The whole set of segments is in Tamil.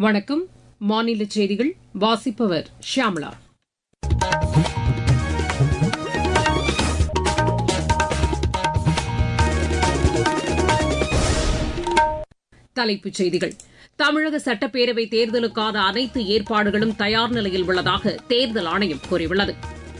வணக்கம். மாநில செய்திகள் வாசிப்பவர் ஷியாமளா. தலைப்புச் செய்திகள். தமிழக சட்டப்பேரவை தேர்தலுக்கான அனைத்து ஏற்பாடுகளும் தயார் நிலையில் உள்ளதாக தேர்தல் ஆணையம் கூறியுள்ளது.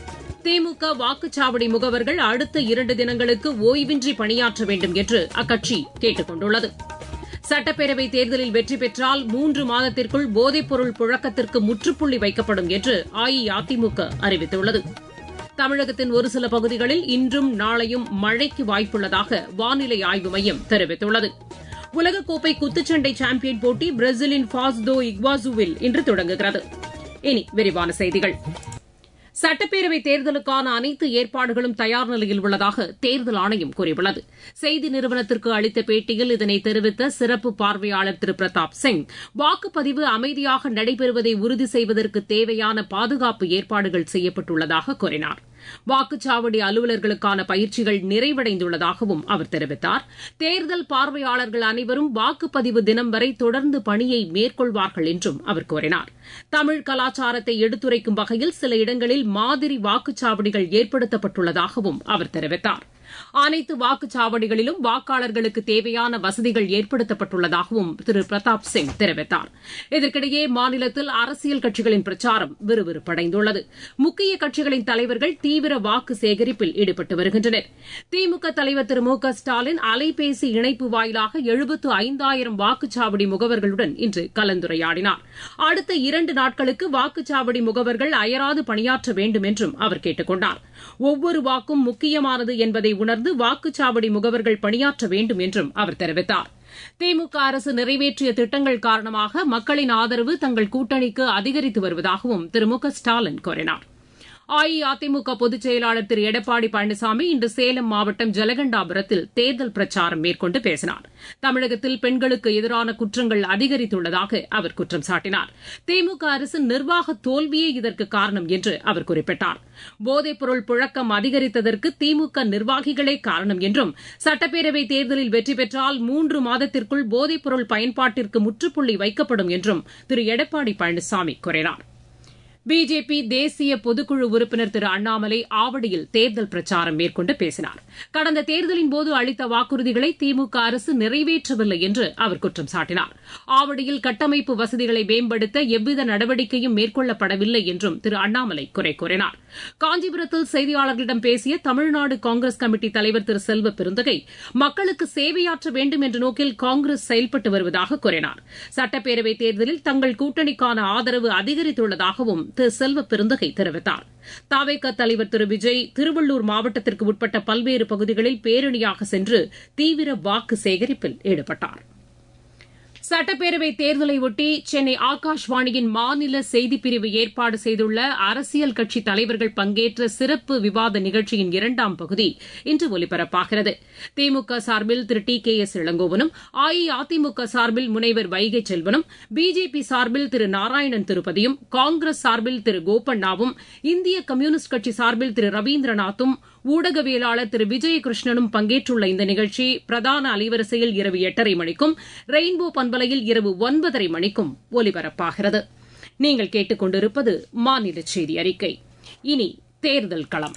திமுக வாக்குச்சாவடி முகவர்கள் அடுத்த 2 தினங்களுக்கு ஓய்வின்றி பணியாற்ற வேண்டும் என்று அக்கட்சி கேட்டுக் கொண்டுள்ளது. சட்டப்பேரவை தேர்தலில் வெற்றி பெற்றால் 3 மாதத்திற்குள் போதைப்பொருள் புழக்கத்திற்கு முற்றுப்புள்ளி வைக்கப்படும் என்று அஇஅதிமுக அறிவித்துள்ளது. தமிழகத்தின் ஒரு சில பகுதிகளில் இன்றும் நாளையும் மழைக்கு வாய்ப்புள்ளதாக வானிலை ஆய்வு மையம் தெரிவித்துள்ளது. உலகக்கோப்பை குத்துச்சண்டை சாம்பியன் போட்டி பிரேசிலின் ஃபாஸ் தோ இக்வாசுவில் இன்று தொடங்குகிறது. இனி விரிவான செய்திகள். சட்டப்பேரவைத் தேர்தலுக்கான அனைத்து ஏற்பாடுகளும் தயார் நிலையில் உள்ளதாக தேர்தல் ஆணையம் கூறியுள்ளது. செய்தி நிறுவனத்திற்கு அளித்த பேட்டியில் இதனை தெரிவித்த சிறப்பு பார்வையாளர் திரு பிரதாப் சிங், வாக்குப்பதிவு அமைதியாக நடைபெறுவதை உறுதி செய்வதற்கு தேவையான பாதுகாப்பு ஏற்பாடுகள் செய்யப்பட்டுள்ளதாக கூறினார். வாக்குச்சாவடி அலுவலர்களுக்கான பயிற்சிகள் நிறைவடைந்துள்ளதாகவும் அவர் தெரிவித்தார். தேர்தல் பார்வையாளர்கள் அனைவரும் வாக்குப்பதிவு தினம் வரை தொடர்ந்து பணியை மேற்கொள்வார்கள் என்றும் அவர் கூறினார். தமிழ் கலாச்சாரத்தை எடுத்துரைக்கும் வகையில் சில இடங்களில் மாதிரி வாக்குச்சாவடிகள் ஏற்படுத்தப்பட்டுள்ளதாகவும் அவர் தெரிவித்தார். அனைத்து வாக்குச்சாவடிகளிலும் வாக்காளர்களுக்கு தேவையான வசதிகள் ஏற்படுத்தப்பட்டுள்ளதாகவும் திரு பிரதாப் சிங் தெரிவித்தார். இதற்கிடையே மாநிலத்தில் அரசியல் கட்சிகளின் பிரச்சாரம் விறுவிறுப்படைந்துள்ளது. முக்கிய கட்சிகளின் தலைவர்கள் தீவிர வாக்கு சேகரிப்பில் ஈடுபட்டு வருகின்றனர். திமுக தலைவர் திரு மு க ஸ்டாலின் அலைபேசி இணைப்பு வாயிலாக 75,000 வாக்குச்சாவடி முகவர்களுடன் இன்று கலந்துரையாடினார். அடுத்த 2 நாட்களுக்கு வாக்குச்சாவடி முகவர்கள் அயராது பணியாற்ற வேண்டும் என்றும் அவர் கேட்டுக் கொண்டார். ஒவ்வொரு வாக்கும் முக்கியமானது என்பதை உணர்ந்து வாக்குச்சாவடி முகவர்கள் பணியாற்ற வேண்டும் என்றும் அவர் தெரிவித்தார். திமுக அரசு நிறைவேற்றிய திட்டங்கள் காரணமாக மக்களின் ஆதரவு தங்கள் கூட்டணிக்கு அதிகரித்து வருவதாகவும் திரு மு க ஸ்டாலின் கூறினார். அஇஅதிமுக பொதுச் செயலாளர் திரு எடப்பாடி பழனிசாமி இன்று சேலம் மாவட்டம் ஜலகண்டாபுரத்தில் தேர்தல் பிரச்சாரம் மேற்கொண்டு பேசினார். தமிழகத்தில் பெண்களுக்கு எதிரான குற்றங்கள் அதிகரித்துள்ளதாக அவர் குற்றம் சாட்டினார். திமுக அரசின் நிர்வாக தோல்வியே இதற்கு காரணம் என்று அவர் குறிப்பிட்டார். போதைப்பொருள் புழக்கம் அதிகரித்ததற்கு திமுக நிர்வாகிகளே காரணம் என்றும், சட்டப்பேரவை தேர்தலில் வெற்றி பெற்றால் 3 மாதத்திற்குள் போதைப்பொருள் பயன்பாட்டிற்கு முற்றுப்புள்ளி வைக்கப்படும் என்றும் திரு எடப்பாடி பழனிசாமி கூறினார். பிஜேபி தேசிய பொதுக்குழு உறுப்பினர் திரு அண்ணாமலை ஆவடியில் தேர்தல் பிரச்சாரம் மேற்கொண்டு பேசினார். கடந்த தேர்தலின்போது அளித்த வாக்குறுதிகளை திமுக அரசு நிறைவேற்றவில்லை என்று அவர் குற்றம் சாட்டினார். ஆவடியில் கட்டமைப்பு வசதிகளை மேம்படுத்த எவ்வித நடவடிக்கையும் மேற்கொள்ளப்படவில்லை என்றும் திரு அண்ணாமலை குறை கூறினார். காஞ்சிபுரத்தில் செய்தியாளர்களிடம் பேசிய தமிழ்நாடு காங்கிரஸ் கமிட்டி தலைவர் திரு செல்வ பெருந்தகை, மக்களுக்கு சேவையாற்ற வேண்டும் என்ற நோக்கில் காங்கிரஸ் செயல்பட்டு வருவதாக கூறினார். சட்டப்பேரவைத் தேர்தலில் தங்கள் கூட்டணிக்கான ஆதரவு அதிகரித்துள்ளதாகவும் திரு செல்வ பெருந்தகை தெரிவித்தார். தவேக தலைவர் திரு விஜய் திருவள்ளூர் மாவட்டத்திற்கு உட்பட்ட பல்வேறு பகுதிகளில் பேரணியாக சென்று தீவிர வாக்கு சேகரிப்பில் ஈடுபட்டார். சட்டப்பேரவை தேர்தலையொட்டி சென்னை ஆகாஷ்வாணியின் மாநில செய்திப்பிரிவு ஏற்பாடு செய்துள்ள அரசியல் கட்சி தலைவர்கள் பங்கேற்ற சிறப்பு விவாத நிகழ்ச்சியின் 2ஆம் பகுதி இன்று ஒலிபரப்பாகிறது. திமுக சார்பில் திரு டி கே எஸ் இளங்கோவனும், அஇஅதிமுக சார்பில் முனைவர் வைகை செல்வனும், பிஜேபி சார்பில் திரு நாராயணன் திருப்பதியும், காங்கிரஸ் சார்பில் திரு கோபண்ணாவும், இந்திய கம்யூனிஸ்ட் கட்சி சார்பில் திரு ரவீந்திரநாத்தும், ஊடகவியலாளர் திரு விஜயகிருஷ்ணனும் பங்கேற்றுள்ள இந்த நிகழ்ச்சி பிரதான அலைவரிசையில் இரவு 8:30 மணிக்கும், ரெயின்போ பண்பலையில் இரவு 9:30 மணிக்கும் ஒலிபரப்பாகிறது. நீங்கள் கேட்டுக் கொண்டிருப்பது மாநில செய்தி அறிக்கை. இனி தேர்தல் களம்.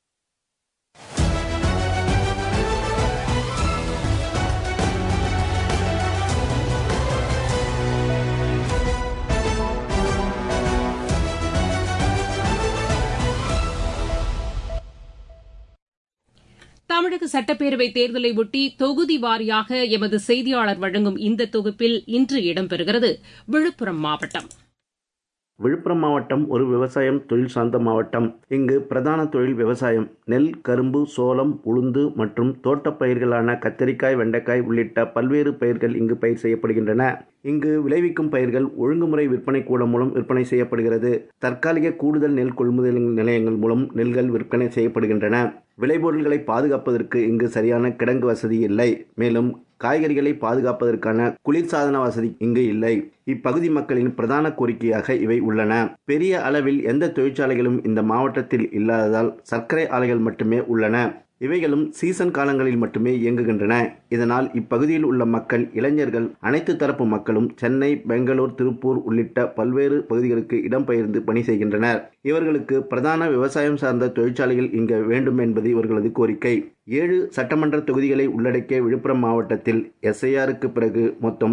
தமிழக சட்டப்பேரவை தேர்தலையொட்டி தொகுதி வாரியாக எமது செய்தியாளர் வழங்கும் இந்த தொகுப்பில் இன்று இடம்பெறுகிறது விழுப்புரம் மாவட்டம். விழுப்புரம் மாவட்டம் ஒரு விவசாயம் தொழில் சார்ந்த மாவட்டம். இங்கு பிரதான தொழில் விவசாயம். நெல், கரும்பு, சோளம், உளுந்து மற்றும் தோட்டப் பயிர்களான கத்தரிக்காய், வெண்டைக்காய் உள்ளிட்ட பல்வேறு பயிர்கள் இங்கு பயிர் செய்யப்படுகின்றன. இங்கு விளைவிக்கும் பயிர்கள் ஒழுங்குமுறை விற்பனை கூடம் மூலம் விற்பனை செய்யப்படுகிறது. தற்காலிக கூடுதல் நெல் கொள்முதல் நிலையங்கள் மூலம் நெல்கள் விற்பனை செய்யப்படுகின்றன. விளைபொருட்களை பாதுகாப்பதற்கு இங்கு சரியான கிடங்கு வசதி இல்லை. மேலும் காய்கறிகளை பாதுகாப்பதற்கான குளிர்சாதன வசதி இங்கு இல்லை. இப்பகுதி மக்களின் பிரதான கோரிக்கையாக இவை உள்ளன. பெரிய அளவில் எந்த தொழிற்சாலைகளும் இந்த மாவட்டத்தில் இல்லாததால் சர்க்கரை ஆலைகள் மட்டுமே உள்ளன. இவைகளும் சீசன் காலங்களில் மட்டுமே இயங்குகின்றன. இதனால் இப்பகுதியில் உள்ள மக்கள், இளைஞர்கள், அனைத்து தரப்பு மக்களும் சென்னை, பெங்களூர், திருப்பூர் உள்ளிட்ட பல்வேறு பகுதிகளுக்கு இடம்பெயர்ந்து பணி செய்கின்றனர். இவர்களுக்கு பிரதான விவசாயம் சார்ந்த தொழிற்சாலைகள் இங்கு வேண்டும் என்பது இவர்களது கோரிக்கை. 7 சட்டமன்ற தொகுதிகளை உள்ளடக்கிய விழுப்புரம் மாவட்டத்தில் SIRக்கு பிறகு மொத்தம்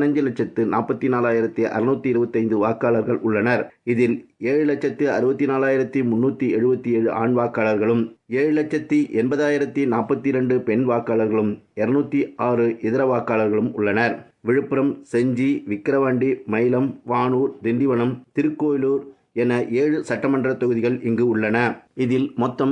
15,44,625 வாக்காளர்கள் உள்ளனர். இதில் 7,64,377 ஆண் வாக்காளர்களும் 7,80,042 பெண் வாக்காளர்களும் 206 இதர வாக்காளர்களும் உள்ளனர். விழுப்புரம், செஞ்சி, விக்கிரவாண்டி, மயிலம், வானூர், திண்டிவனம், திருக்கோயிலூர் என 7 சட்டமன்ற தொகுதிகள் இங்கு உள்ளன. இதில் மொத்தம்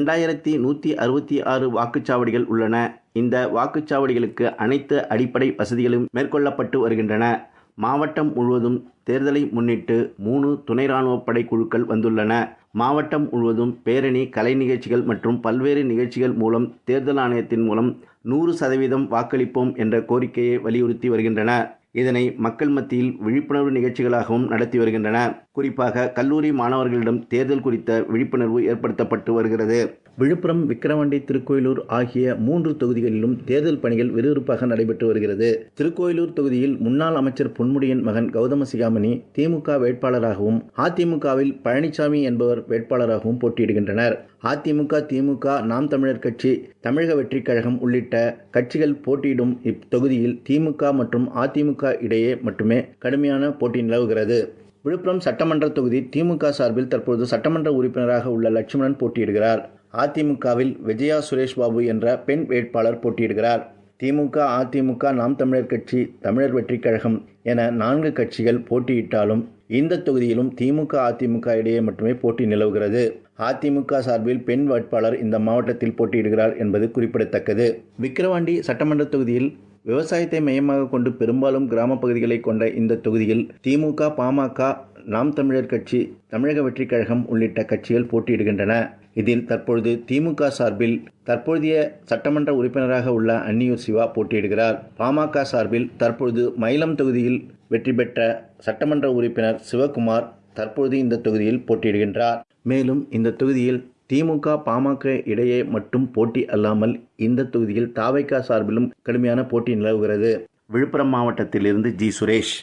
2166 வாக்குச்சாவடிகள் உள்ளன. இந்த வாக்குச்சாவடிகளுக்கு அனைத்து அடிப்படை வசதிகளும் மேற்கொள்ளப்பட்டு வருகின்றன. மாவட்டம் முழுவதும் தேர்தலை முன்னிட்டு 3 துணை ராணுவப் படை குழுக்கள் வந்துள்ளன. மாவட்டம் முழுவதும் பேரணி, கலை நிகழ்ச்சிகள் மற்றும் பல்வேறு நிகழ்ச்சிகள் மூலம் தேர்தல் ஆணையத்தின் மூலம் 100% வாக்களிப்போம் என்ற கோரிக்கையை வலியுறுத்தி வருகின்றன. இதனை மக்கள் மத்தியில் விழிப்புணர்வு நிகழ்ச்சிகளாகவும் நடத்தி வருகின்றன. குறிப்பாக கல்லூரி மாணவர்களிடம் தேர்தல் குறித்த விழிப்புணர்வு ஏற்படுத்தப்பட்டு வருகிறது. விழுப்புரம், விக்கிரவாண்டி, திருக்கோயிலூர் ஆகிய 3 தொகுதிகளிலும் தேர்தல் பணிகள் விறுவிறுப்பாக நடைபெற்று வருகிறது. திருக்கோயிலூர் தொகுதியில் முன்னாள் அமைச்சர் பொன்முடியின் மகன் கௌதம சிகாமணி திமுக வேட்பாளராகவும், அதிமுகவில் பழனிசாமி என்பவர் வேட்பாளராகவும் போட்டியிடுகின்றனர். அதிமுக, திமுக, நாம் தமிழர் கட்சி, தமிழக வெற்றிக் கழகம் உள்ளிட்ட கட்சிகள் போட்டியிடும் இத்தொகுதியில் திமுக மற்றும் அதிமுக இடையே மட்டுமே கடுமையான போட்டி நிலவுகிறது. விழுப்புரம் சட்டமன்ற தொகுதி திமுக சார்பில் தற்போது சட்டமன்ற உறுப்பினராக உள்ள லட்சுமணன் போட்டியிடுகிறார். அதிமுகவில் விஜயா சுரேஷ் பாபு என்ற பெண் வேட்பாளர் போட்டியிடுகிறார். திமுக, அதிமுக, நாம் தமிழர் கட்சி, தமிழர் வெற்றிக் கழகம் என 4 கட்சிகள் போட்டியிட்டாலும் இந்த தொகுதியிலும் திமுக, அதிமுக இடையே மட்டுமே போட்டி நிலவுகிறது. அதிமுக சார்பில் பெண் வேட்பாளர் இந்த மாவட்டத்தில் போட்டியிடுகிறார் என்பது குறிப்பிடத்தக்கது. விக்கிரவாண்டி சட்டமன்ற தொகுதியில் விவசாயத்தை மையமாக கொண்டு பெரும்பாலும் கிராம பகுதிகளை கொண்ட இந்த தொகுதியில் திமுக, பாமக, நாம் தமிழர் கட்சி, தமிழக வெற்றிக் கழகம் உள்ளிட்ட கட்சிகள் போட்டியிடுகின்றன. இதில் தற்பொழுது திமுக சார்பில் தற்போதைய சட்டமன்ற உறுப்பினராக உள்ள அன்னியூர் சிவா போட்டியிடுகிறார். பாமக சார்பில் தற்பொழுது மயிலம் தொகுதியில் வெற்றி பெற்ற சட்டமன்ற உறுப்பினர் சிவகுமார் தற்பொழுது இந்த தொகுதியில் போட்டியிடுகின்றார். மேலும் இந்த தொகுதியில் திமுக, பாமக இடையே மட்டும் போட்டி அல்லாமல் இந்த தொகுதியில் தாவைக்கா சார்பிலும் கடுமையான போட்டி நிலவுகிறது. விழுப்புரம் மாவட்டத்திலிருந்து ஜி. சுரேஷ்.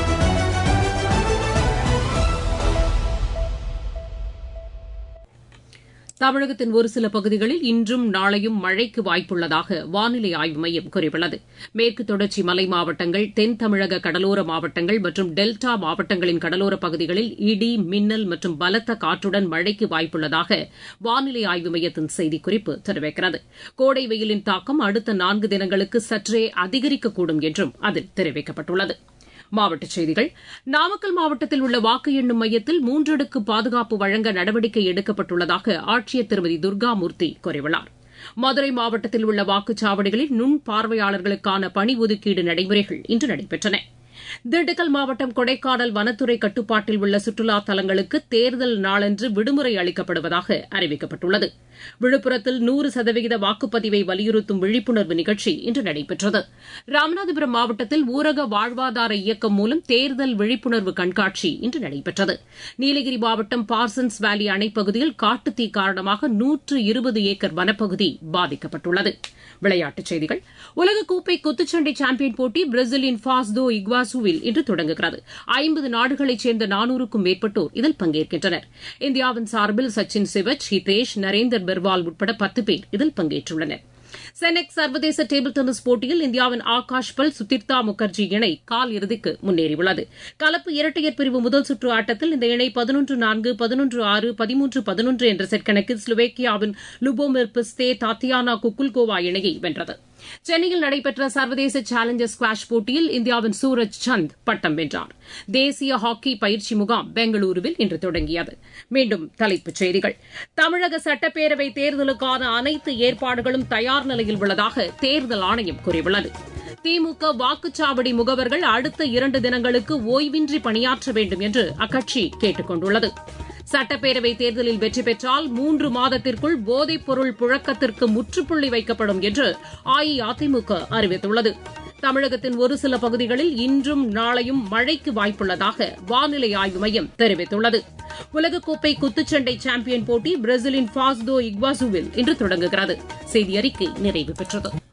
தமிழகத்தின் ஒரு சில பகுதிகளில் இன்றும் நாளையும் மழைக்கு வாய்ப்புள்ளதாக வானிலை ஆய்வு மையம் கூறியுள்ளது. மேற்கு தொடர்ச்சி மலை மாவட்டங்கள், தென் தமிழக கடலோர மாவட்டங்கள் மற்றும் டெல்டா மாவட்டங்களின் கடலோரப் பகுதிகளில் இடி, மின்னல் மற்றும் பலத்த காற்றுடன் மழைக்கு வாய்ப்புள்ளதாக வானிலை ஆய்வு மையத்தின் செய்திக்குறிப்பு தெரிவிக்கிறது. கோடை வெயிலின் தாக்கம் அடுத்த 4 தினங்களுக்கு சற்றே அதிகரிக்கக்கூடும் என்றும் அதில் தெரிவிக்கப்பட்டுள்ளது. மாவட்டச் செய்திகள். நாமக்கல் மாவட்டத்தில் உள்ள வாக்கு எண்ணும் மையத்தில் 3 அடுக்கு பாதுகாப்பு வழங்க நடவடிக்கை எடுக்கப்பட்டுள்ளதாக ஆட்சியர் திருமதி துர்காமூர்த்தி கூறியுள்ளார். மதுரை மாவட்டத்தில் உள்ள வாக்குச்சாவடிகளில் நுண் பார்வையாளர்களுக்கான பணி ஒதுக்கீடு நடைமுறைகள் இன்று நடைபெற்றன. திண்டுக்கல் மாவட்டம் கொடைக்கானல் வனத்துறை கட்டுப்பாட்டில் உள்ள சுற்றுலா தலங்களுக்கு தேர்தல் நாளன்று விடுமுறை அளிக்கப்படுவதாக அறிவிக்கப்பட்டுள்ளது. விழுப்புரத்தில் 100% வாக்குப்பதிவை வலியுறுத்தும் விழிப்புணர்வு நிகழ்ச்சி இன்று நடைபெற்றது. ராமநாதபுரம் மாவட்டத்தில் ஊரக வாழ்வாதார இயக்கம் மூலம் தேர்தல் விழிப்புணர்வு கண்காட்சி இன்று நடைபெற்றது. நீலகிரி மாவட்டம் பார்சன்ஸ் வேலி அணைப்பகுதியில் காட்டுத்தீ காரணமாக 120 ஏக்கர் வனப்பகுதி பாதிக்கப்பட்டுள்ளது. விளையாட்டுச் செய்திகள். உலகக்கோப்பை குத்துச்சண்டை சாம்பியன் போட்டி பிரேசிலின் ஃபாஸ் தோ இக்வாசுவில் இன்று தொடங்குகிறது. 50 நாடுகளைச் சேர்ந்த 400க்கும் மேற்பட்டோர் இதில் பங்கேற்கின்றனர். இந்தியாவின் சார்பில் சச்சின் சிவச், ஹிதேஷ், நரேந்தர் பெர்வால் உட்பட 10 பேர் இதில் பங்கேற்றுள்ளனர். செனக் சர்வதேச டேபிள் டென்னிஸ் போட்டியில் இந்தியாவின் ஆகாஷ் பல், சுதிர்தா முகர்ஜி இணை கால் இறுதிக்கு முன்னேறியுள்ளது. கலப்பு இரட்டையர் பிரிவு முதல் சுற்று ஆட்டத்தில் இந்த இணை 11-4, 11-6, 13-11 என்ற செட் கணக்கில் ஸ்லோவேக்கியாவின் லுபோமிர் பிஸ்தே, தாத்தியானா குக்குல்கோவா இணையை வென்றது. சென்னையில் நடைபெற்ற சர்வதேச சேலஞ்சர் ஸ்குவாஷ் போட்டியில் இந்தியாவின் சூரஜ் சந்த் பட்டம் வென்றார். தேசிய ஹாக்கி பயிற்சி முகாம் பெங்களூருவில் இன்று தொடங்கியது. மீண்டும் தலைப்புச் செய்திகள். தமிழக சட்டப்பேரவை தேர்தலுக்கான அனைத்து ஏற்பாடுகளும் தயார் நிலையில் உள்ளதாக தேர்தல் ஆணையம் கூறியுள்ளது. திமுக வாக்குச்சாவடி முகவர்கள் அடுத்த 2 தினங்களுக்கு ஓய்வின்றி பணியாற்ற வேண்டும் என்று அக்கட்சி கேட்டுக் கொண்டுள்ளது. சட்டப்பேரவைத் தேர்தலில் வெற்றி பெற்றால் 3 மாதத்திற்குள் போதைப் பொருள் புழக்கத்திற்கு முற்றுப்புள்ளி வைக்கப்படும் என்று அஇஅதிமுக அறிவித்துள்ளது. தமிழகத்தின் ஒரு சில பகுதிகளில் இன்றும் நாளையும் மழைக்கு வாய்ப்புள்ளதாக வானிலை ஆய்வு மையம் தெரிவித்துள்ளது. உலகக்கோப்பை குத்துச்சண்டை சாம்பியன் போட்டி பிரேசிலின் ஃபாஸ்டோ இக்வாசுவில் இன்று தொடங்குகிறது. செய்தி அறிக்கை நிறைவு பெற்றது.